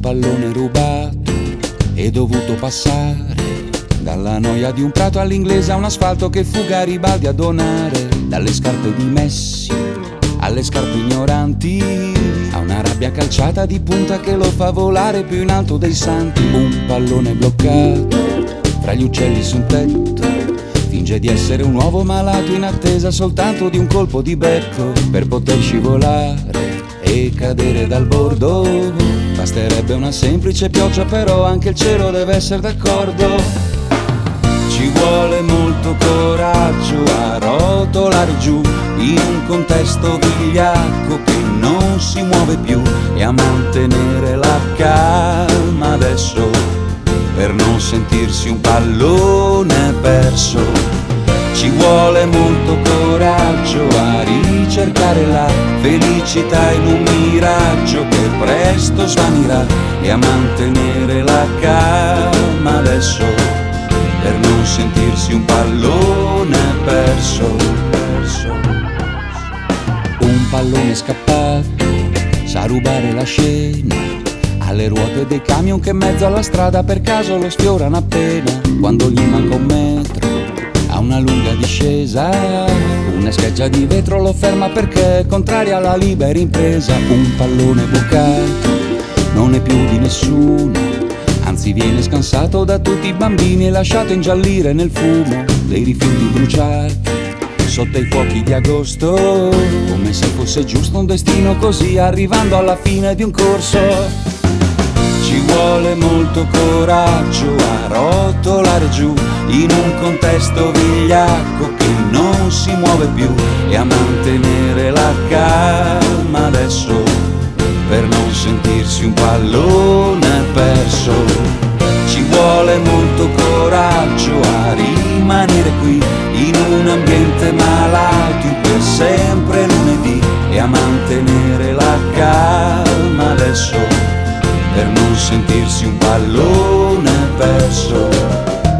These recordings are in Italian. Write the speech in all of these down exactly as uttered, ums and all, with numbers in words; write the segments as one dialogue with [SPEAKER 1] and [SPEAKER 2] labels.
[SPEAKER 1] pallone rubato e dovuto passare dalla noia di un prato all'inglese a un asfalto che fu Garibaldi a donare, dalle scarpe di Messi alle scarpe ignoranti, a una rabbia calciata di punta che lo fa volare più in alto dei santi. Un pallone bloccato fra gli uccelli su un tetto finge di essere un uovo malato in attesa soltanto di un colpo di becco per poter scivolare e cadere dal bordo. Basterebbe una semplice pioggia, però anche il cielo deve essere d'accordo. Ci vuole molto coraggio a rotolare giù in un contesto vigliacco che non si muove più e a mantenere la calma adesso per non sentirsi un pallone perso. Ci vuole molto coraggio a ricercare la felicità in un miraggio che presto svanirà e a mantenere la calma adesso per non sentirsi un pallone perso, perso. Un pallone scappato sa rubare la scena alle ruote dei camion che in mezzo alla strada per caso lo sfiorano appena quando gli manca un metro a una lunga discesa. Una scheggia di vetro lo ferma perché è contraria alla libera impresa. Un pallone bucato non è più di nessuno, anzi viene scansato da tutti i bambini e lasciato ingiallire nel fumo dei rifiuti bruciati sotto i fuochi di agosto, come se fosse giusto un destino così, arrivando alla fine di un corso. Ci vuole molto coraggio a rotolare giù in un contesto vigliacco che non si muove più e a mantenere la calma adesso per non sentirsi un pallone perso. Ci vuole molto coraggio a rimanere qui in un ambiente malato in cui è sempre lunedì e a mantenere la calma adesso per non sentirsi un pallone perso.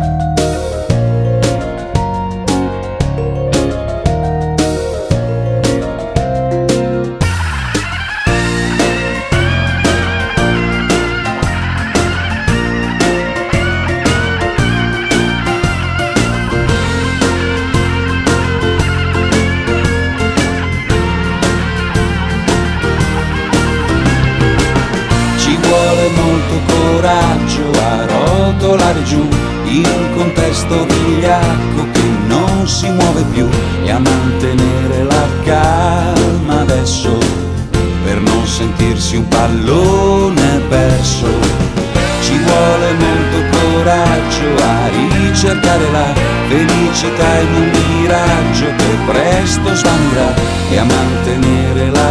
[SPEAKER 1] Coraggio a rotolare giù in un contesto vigliacco che non si muove più e a mantenere la calma adesso per non sentirsi un pallone perso. Ci vuole molto coraggio a ricercare la felicità in un miraggio che presto svanirà e a mantenere la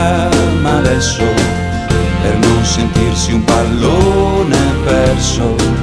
[SPEAKER 1] calma adesso per non sentirsi un pallone perso.